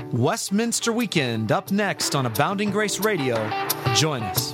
Westminster Weekend up next on Abounding Grace Radio. Join us.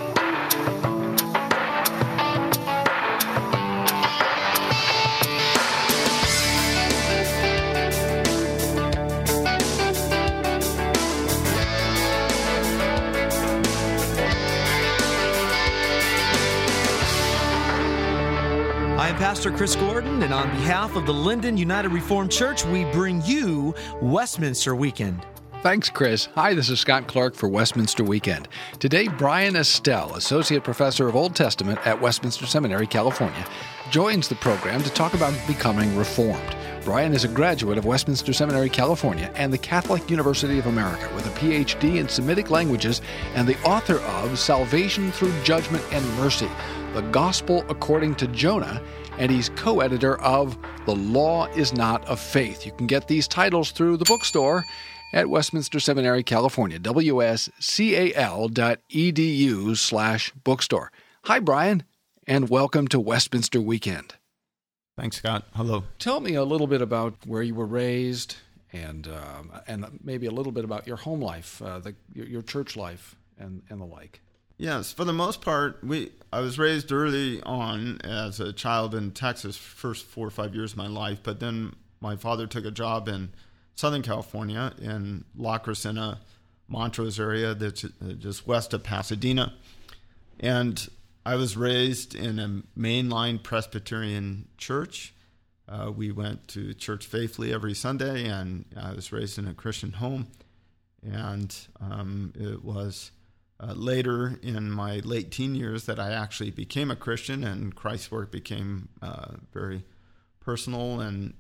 I'm Pastor Chris Gordon, and on behalf of the Linden United Reformed Church, we bring you Westminster Weekend. Thanks, Chris. Hi, this is Scott Clark for Westminster Weekend. Today, Brian Estelle, Associate Professor of Old Testament at Westminster Seminary, California, joins the program to talk about becoming Reformed. Brian is a graduate of Westminster Seminary, California, and the Catholic University of America with a PhD in Semitic languages and the author of Salvation Through Judgment and Mercy, The Gospel According to Jonah, and he's co-editor of The Law Is Not of Faith. You can get these titles through the bookstore at Westminster Seminary, California, wscal.edu/bookstore. Hi, Brian, and welcome to Westminster Weekend. Thanks, Scott. Hello. Tell me a little bit about where you were raised and maybe a little bit about your home life, your church life, and the like. Yes, for the most part, I was raised early on as a child in Texas, first 4 or 5 years of my life, but then my father took a job in Southern California in La Crescenta, Montrose area, that's just west of Pasadena. And I was raised in a mainline Presbyterian church. We went to church faithfully every Sunday, and I was raised in a Christian home. And it was later in my late teen years that I actually became a Christian, and Christ's work became very personal, and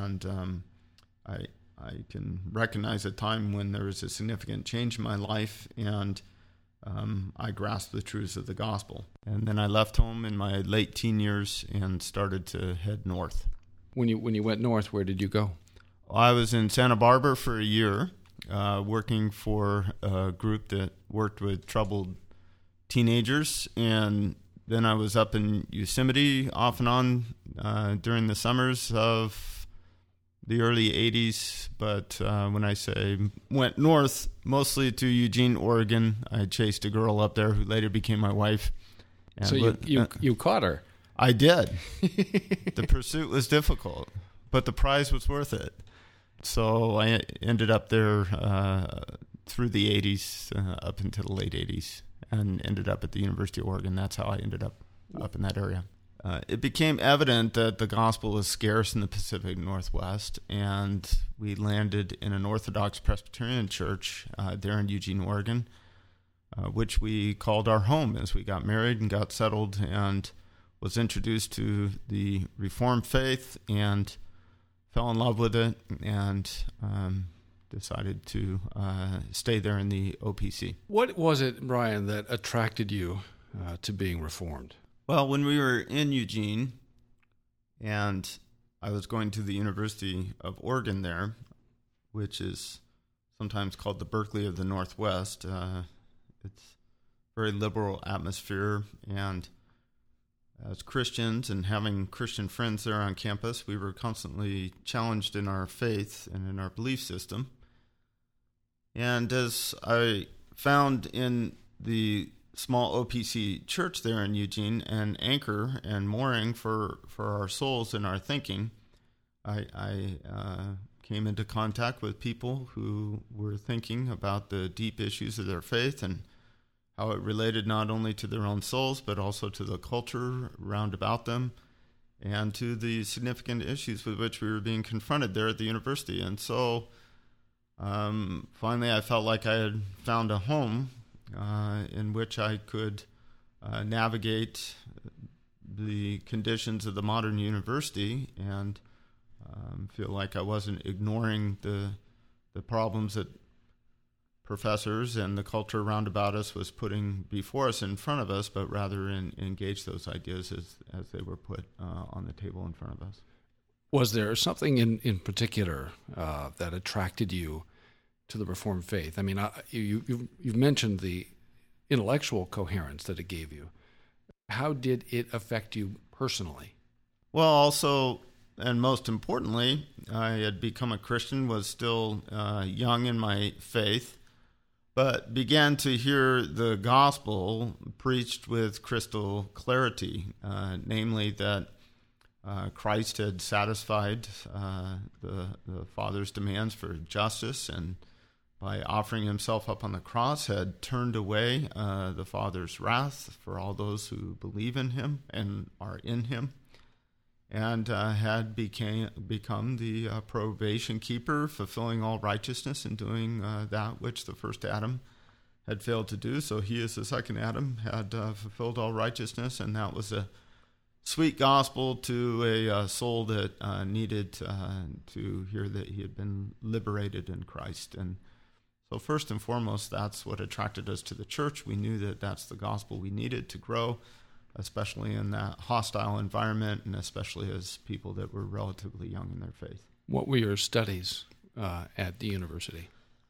I can recognize a time when there was a significant change in my life, and I grasped the truths of the gospel. And then I left home in my late teen years and started to head north. When you went north, where did you go? I was in Santa Barbara for a year, working for a group that worked with troubled teenagers, and then I was up in Yosemite off and on during the summers of the early 80s, but when I say went north, mostly to Eugene, Oregon. I chased a girl up there who later became my wife. And so you caught her? I did. The pursuit was difficult, but the prize was worth it. So I ended up there through the 80s, up into the late 80s, and ended up at the University of Oregon. That's how I ended up in that area. It became evident that the gospel was scarce in the Pacific Northwest, and we landed in an Orthodox Presbyterian church there in Eugene, Oregon, which we called our home as we got married and got settled, and was introduced to the Reformed faith and fell in love with it, and decided to stay there in the OPC. What was it, Brian, that attracted you to being Reformed? Well, when we were in Eugene, and I was going to the University of Oregon there, which is sometimes called the Berkeley of the Northwest. It's a very liberal atmosphere, and as Christians and having Christian friends there on campus, we were constantly challenged in our faith and in our belief system. And as I found in the small OPC church there in Eugene, an anchor and mooring for our souls and our thinking, I came into contact with people who were thinking about the deep issues of their faith and how it related not only to their own souls, but also to the culture round about them and to the significant issues with which we were being confronted there at the university. And so finally I felt like I had found a home in which I could navigate the conditions of the modern university and feel like I wasn't ignoring the problems that professors and the culture around about us was putting before us in front of us, but rather engage those ideas as they were put on the table in front of us. Was there something in particular that attracted you to the Reformed faith? I mean, you've mentioned the intellectual coherence that it gave you. How did it affect you personally? Well, also and most importantly, I had become a Christian, was still young in my faith, but began to hear the gospel preached with crystal clarity, namely that Christ had satisfied the Father's demands for justice, and by offering himself up on the cross had turned away the Father's wrath for all those who believe in him and are in him, and had become the probation keeper, fulfilling all righteousness and doing that which the first Adam had failed to do. So he, as the second Adam, had fulfilled all righteousness, and that was a sweet gospel to a soul that needed to hear that he had been liberated in Christ. And so first and foremost, that's what attracted us to the church. We knew that that's the gospel we needed to grow, especially in that hostile environment, and especially as people that were relatively young in their faith. What were your studies at the university?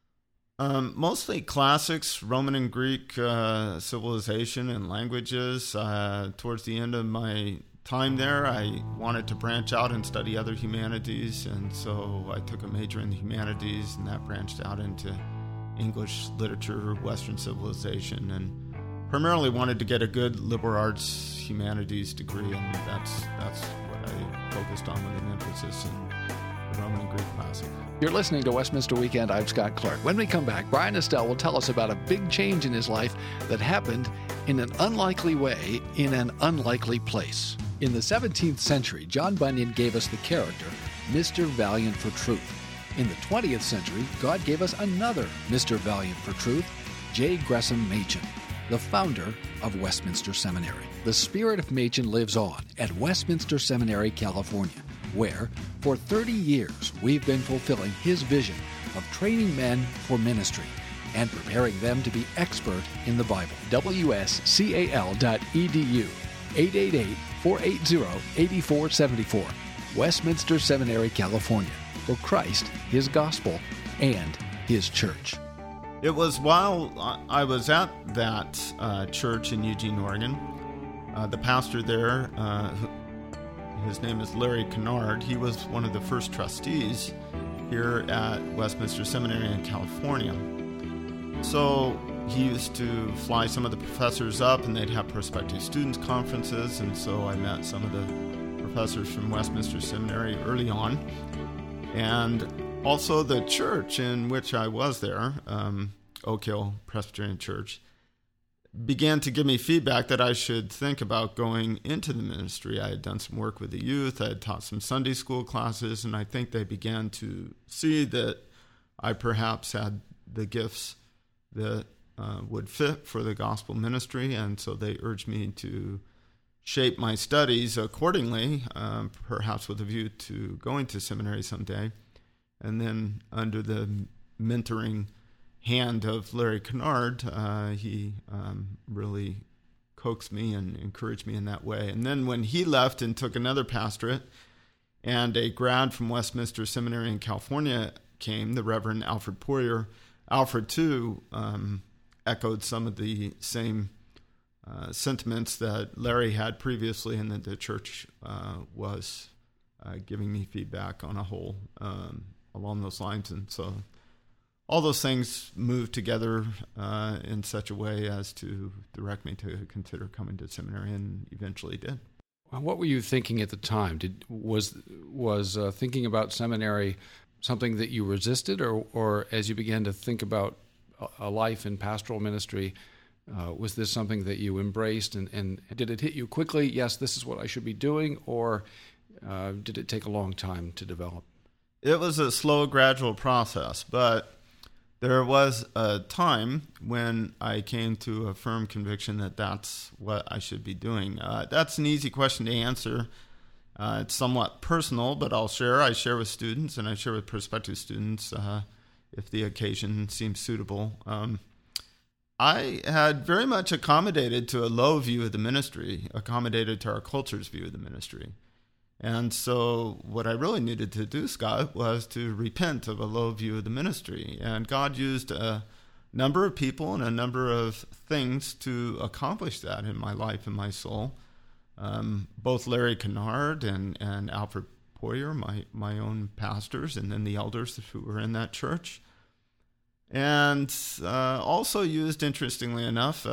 Mostly classics, Roman and Greek civilization and languages. Towards the end of my time there, I wanted to branch out and study other humanities, and so I took a major in the humanities, and that branched out into English literature, Western civilization, and primarily wanted to get a good liberal arts humanities degree, and that's what I focused on with an emphasis in the Roman and Greek classics. You're listening to Westminster Weekend. I'm Scott Clark. When we come back, Brian Estelle will tell us about a big change in his life that happened in an unlikely way in an unlikely place. In the 17th century, John Bunyan gave us the character Mr. Valiant for Truth. In the 20th century, God gave us another Mr. Valiant for Truth, J. Gresham Machen, the founder of Westminster Seminary. The spirit of Machen lives on at Westminster Seminary, California, where for 30 years we've been fulfilling his vision of training men for ministry and preparing them to be expert in the Bible. WSCAL.edu, 888-480-8474, Westminster Seminary, California, for Christ, his gospel, and his church. It was while I was at that church in Eugene, Oregon, the pastor there, his name is Larry Kennard, he was one of the first trustees here at Westminster Seminary in California. So he used to fly some of the professors up, and they'd have prospective students conferences, and so I met some of the professors from Westminster Seminary early on. And also the church in which I was there, Oak Hill Presbyterian Church, began to give me feedback that I should think about going into the ministry. I had done some work with the youth, I had taught some Sunday school classes, and I think they began to see that I perhaps had the gifts that would fit for the gospel ministry, and so they urged me to shape my studies accordingly, perhaps with a view to going to seminary someday. And then under the mentoring hand of Larry Kennard, he really coaxed me and encouraged me in that way. And then when he left and took another pastorate, and a grad from Westminster Seminary in California came, the Reverend Alfred Poirier, Alfred too echoed some of the same sentiments that Larry had previously, and that the church was giving me feedback on a whole along those lines. And so all those things moved together in such a way as to direct me to consider coming to seminary, and eventually did. What were you thinking at the time? Was thinking about seminary something that you resisted, or as you began to think about a life in pastoral ministry, was this something that you embraced, and did it hit you quickly, yes, this is what I should be doing, or did it take a long time to develop? It was a slow, gradual process, but there was a time when I came to a firm conviction that that's what I should be doing. That's an easy question to answer. It's somewhat personal, but I'll share. I share with students, and I share with prospective students if the occasion seems suitable. I had very much accommodated to a low view of the ministry, accommodated to our culture's view of the ministry. And so what I really needed to do, Scott, was to repent of a low view of the ministry. And God used a number of people and a number of things to accomplish that in my life and my soul. Both Larry Kennard and Alfred employer, my own pastors, and then the elders who were in that church. And also used, interestingly enough,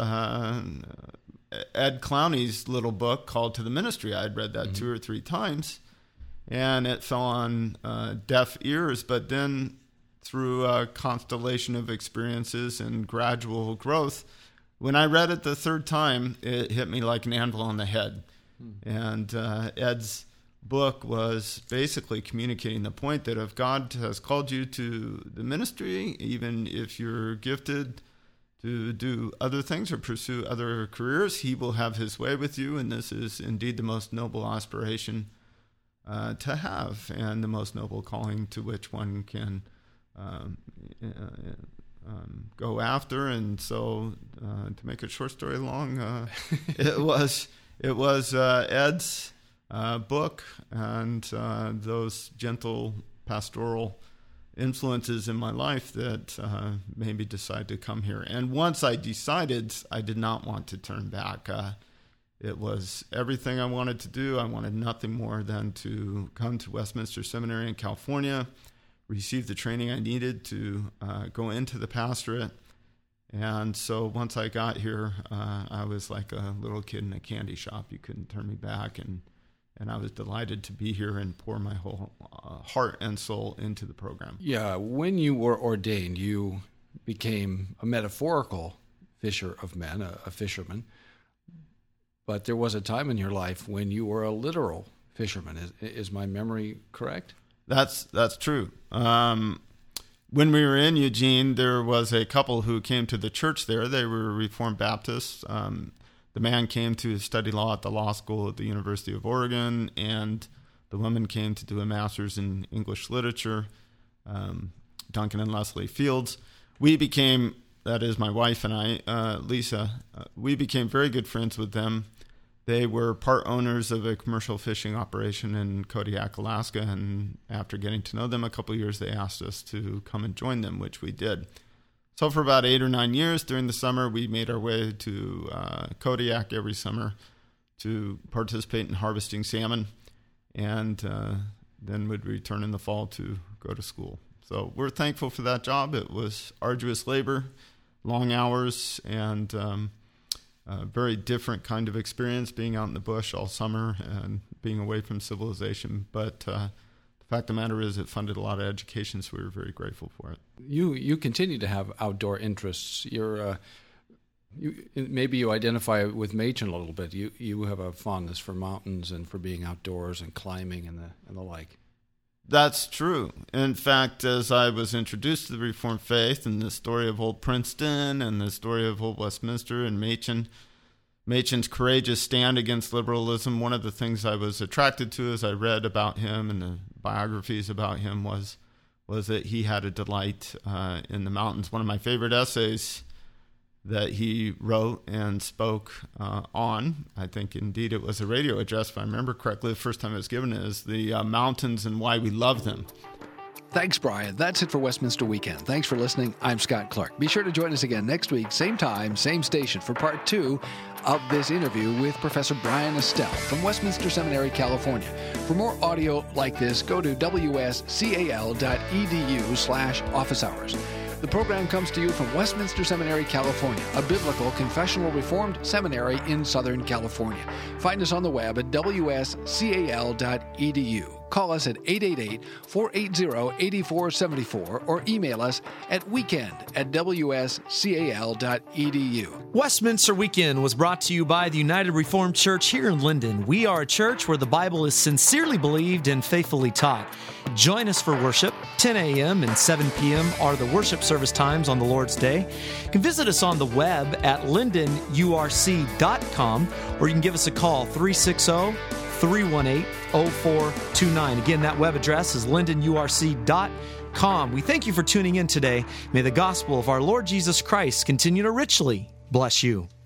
Ed Clowney's little book, Called to the Ministry. I'd read that 2 or 3 times, and it fell on deaf ears. But then through a constellation of experiences and gradual growth, when I read it the 3rd time, it hit me like an anvil on the head. And Ed's book was basically communicating the point that if God has called you to the ministry, even if you're gifted to do other things or pursue other careers, he will have his way with you. And this is indeed the most noble aspiration to have, and the most noble calling to which one can go after. And so to make a short story long, it was Ed's book and those gentle pastoral influences in my life that made me decide to come here. And once I decided, I did not want to turn back. It was everything I wanted to do. I wanted nothing more than to come to Westminster Seminary in California, receive the training I needed to go into the pastorate. And so once I got here, I was like a little kid in a candy shop. You couldn't turn me back. And I was delighted to be here and pour my whole heart and soul into the program. Yeah, when you were ordained, you became a metaphorical fisher of men, a fisherman. But there was a time in your life when you were a literal fisherman. Is my memory correct? That's true. When we were in Eugene, there was a couple who came to the church there. They were Reformed Baptists. The man came to study law at the law school at the University of Oregon, and the woman came to do a master's in English literature, Duncan and Leslie Fields. We became, that is my wife and I, Lisa, we became very good friends with them. They were part owners of a commercial fishing operation in Kodiak, Alaska, and after getting to know them a couple of years, they asked us to come and join them, which we did. So for about 8 or 9 years during the summer, we made our way to Kodiak every summer to participate in harvesting salmon, and then would return in the fall to go to school. So we're thankful for that job. It was arduous labor, long hours, and a very different kind of experience being out in the bush all summer and being away from civilization. But the fact of the matter is it funded a lot of education, so we were very grateful for it. You continue to have outdoor interests. Maybe you identify with Machen a little bit. You have a fondness for mountains and for being outdoors and climbing and the like. That's true. In fact, as I was introduced to the Reformed faith and the story of Old Princeton and the story of Old Westminster and Machen's courageous stand against liberalism, one of the things I was attracted to as I read about him and the biographies about him was that he had a delight in the mountains. One of my favorite essays that he wrote and spoke on, I think indeed it was a radio address, if I remember correctly, the first time it was given, is The Mountains and Why We Love Them. Thanks, Brian. That's it for Westminster Weekend. Thanks for listening. I'm Scott Clark. Be sure to join us again next week, same time, same station, for part 2 of this interview with Professor Brian Estelle from Westminster Seminary, California. For more audio like this, go to wscal.edu/office hours. The program comes to you from Westminster Seminary, California, a biblical confessional Reformed seminary in Southern California. Find us on the web at wscal.edu. Call us at 888-480-8474 or email us at weekend@wscal.edu. Westminster Weekend was brought to you by the United Reformed Church here in Linden. We are a church where the Bible is sincerely believed and faithfully taught. Join us for worship. 10 a.m. and 7 p.m. are the worship service times on the Lord's Day. You can visit us on the web at lindenurc.com, or you can give us a call, 360-318-0429. Again, that web address is lindenurc.com. We thank you for tuning in today. May the gospel of our Lord Jesus Christ continue to richly bless you.